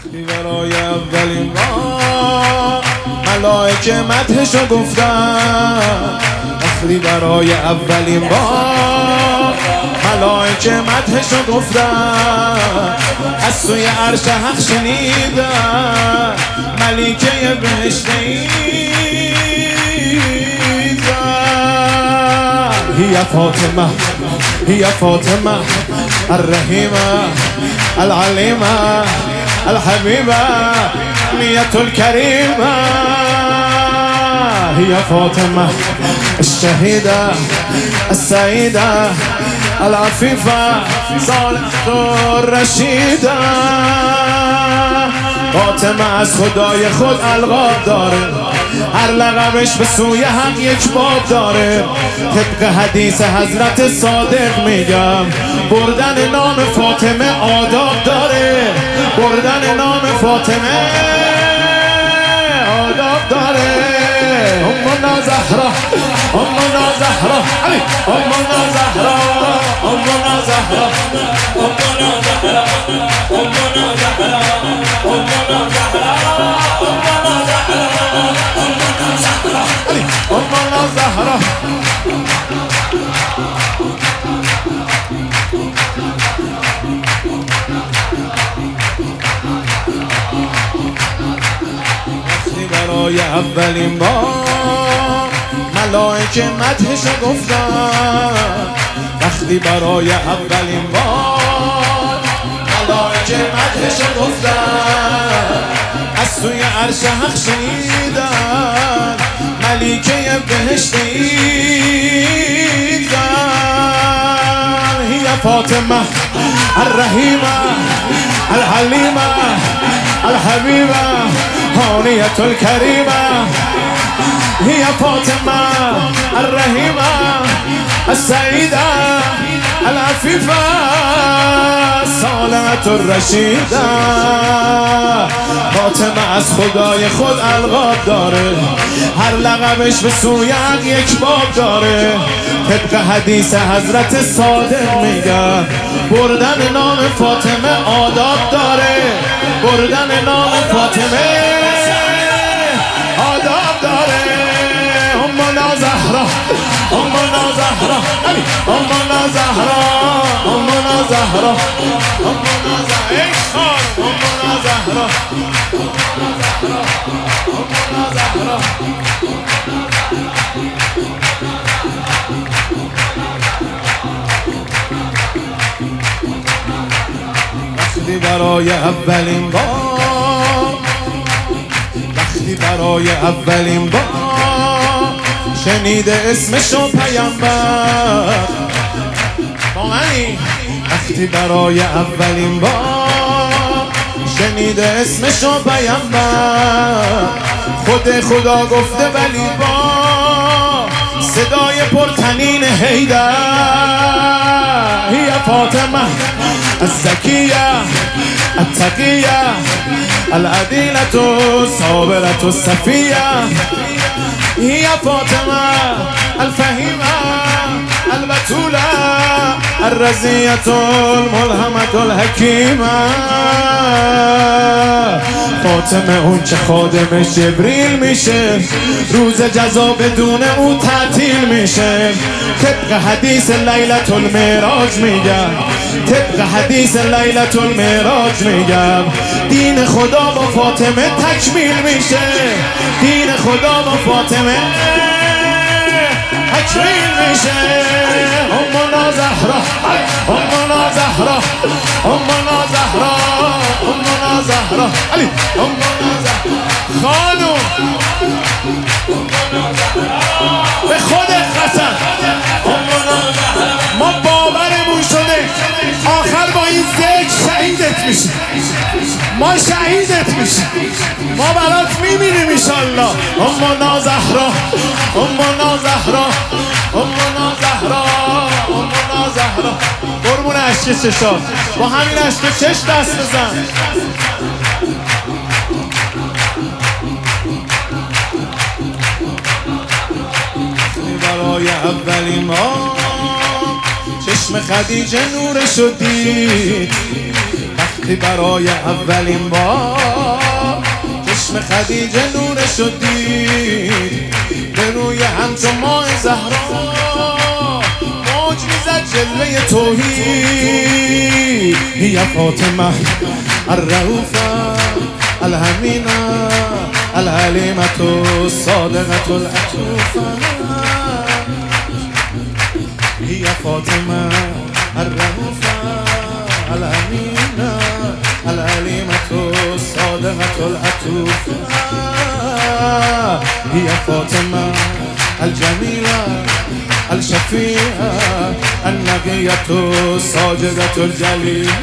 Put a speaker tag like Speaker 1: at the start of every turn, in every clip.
Speaker 1: وقتی برای اولین بار ملائکه مدحشو گفتن، وقتی برای اولین بار ملائکه مدحشو گفتن، از سوی عرش حق شنیدن ملیکه بهشت هي فاطمة هي فاطمة الرحيمة العليمة الحبيبة نية الكريمة، هي فاطمة الشهيدة السعيدة العفيفة صالحة الرشيدة. فاطمه از خدای خود القاب داره، هر لقبش به سوی حق یک باب داره. طبق حدیث حضرت صادق میگم بردن نام فاطمه آداب داره، بردن نام فاطمه آداب داره. امنا زهرا امنا زهرا علی امنا زهرا امنا زهرا امنا زهرا امنا زهرا امنا زهرا امنا زهرا علی امنا زهرا. وقتی برای اولین بار ملائکه مدحشو گفتن، وقتی برای اولین بار ملائکه مدحشو گفتن، از سوی عرش حق شنیدن ملیکه بهشت دیدن. هي فاطمه الرحیمه الحلیمه الحبیبه هانیة الکریمه، هي فاطمة الرحيمة السعيدة العفيفة صالحة الرشيدة. فاطمه از خدای خود القاب داره، هر لقبش به سوی حق یک باب داره. طبق حدیث حضرت صادق میگه بردن نام فاطمه آداب داره، بردن نام فاطمه آداب داره. امنا زهرا امنا زهرا علی امنا زهرا امنا زهرا امنا زهرا ای خانم امنا زهرا امنا زهرا. وقتی برای اولین بار وقتی برای اولین بار شنیده اسمشو پیامبر با منی، وقتی برای اولین بار شنیده اسمشو پیامبر، خود خدا گفته ولی با صدای پرطنین حیدر. هي فاطمه الزکیه التقیه العدیلة الصابرة الصفیه، هي فاطمه الفهیمه البتوله الرزیة الملهمة الحکیمه. فاطمه اون که خادم جبریل میشه، روز جزا بدون او تعطیل میشه. طبق حدیث لیلة المعراج میگم، طبق حدیث لیلة المعراج میگم دین خدا با فاطمه تکمیل میشه، دین خدا با فاطمه تکمیل میشه. امنا زهرا امنا زهرا امنا زهرا امنا زهرا علی امنا زهرا خانم به خودت قسم ما باورمون شده آخر با این ذکر شهیدت میشه، ما شهیدت میشه، ما برات میمیریم انشالله. امنا زهرا امنا زهرا امنا زهرا امنا زهرا. قربون عشق چشات با همین عشق چش دست بزن. برای اولین بار چشم خدیجه نورشو دید، وقتی برای اولین بار چشم خدیجه نورشو دید، به روی همچون ماه زهرا موج میزد جلوه توحید. یا فاطمه الرؤوفه الحمینه الحلیمة الصادقة العطوفة. هي فاطمة الرؤوفة الأمينة الحليمة الصادقة العطوفة. هي فاطمة الجميلة الشفيعة النقية الساجدة الجليلة.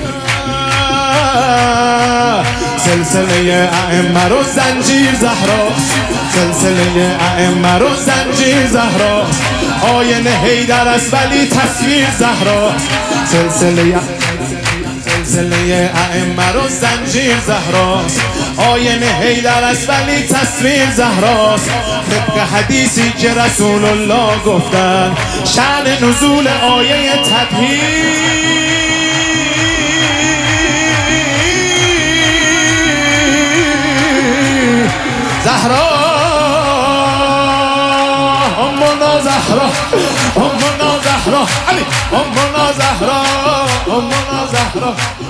Speaker 1: سلسله ائمه رو زنجیر زهراست، سلسله ائمه رو زنجیر زهراست. آینه حیدر است ولی تصویر زهراست. سلسله ائمه رو زنجیر زهراست. آینه حیدر است ولی تصویر زهراست. طبق حدیثی که رسول الله گفتن شأن نزول آیه تطهیر زهرا امنا زهرا امنا زهرا علی امنا زهرا امنا زهرا